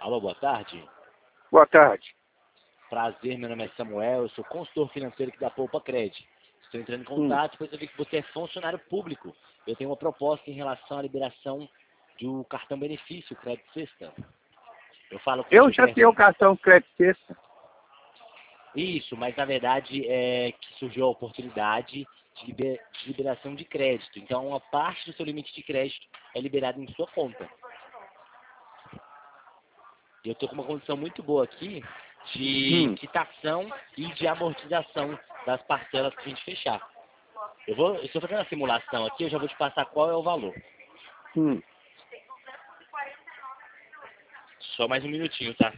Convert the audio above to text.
Alô, boa tarde. Boa tarde. Prazer, meu nome é Samuel, eu sou consultor financeiro aqui da Poupa Cred. Estou entrando em contato, pois eu vi que você é funcionário público. Eu tenho uma proposta em relação à liberação do cartão benefício, Crédito Sexta. Eu falo com Eu o já tenho o cartão Crédito Sexta. Isso, mas na verdade é que surgiu a oportunidade de liberação de crédito. Então, uma parte do seu limite de crédito é liberada em sua conta. E eu estou com uma condição muito boa aqui de quitação e de amortização das parcelas que a gente fechar. Eu estou fazendo a simulação aqui, eu já vou te passar qual é o valor. Só mais um minutinho, tá?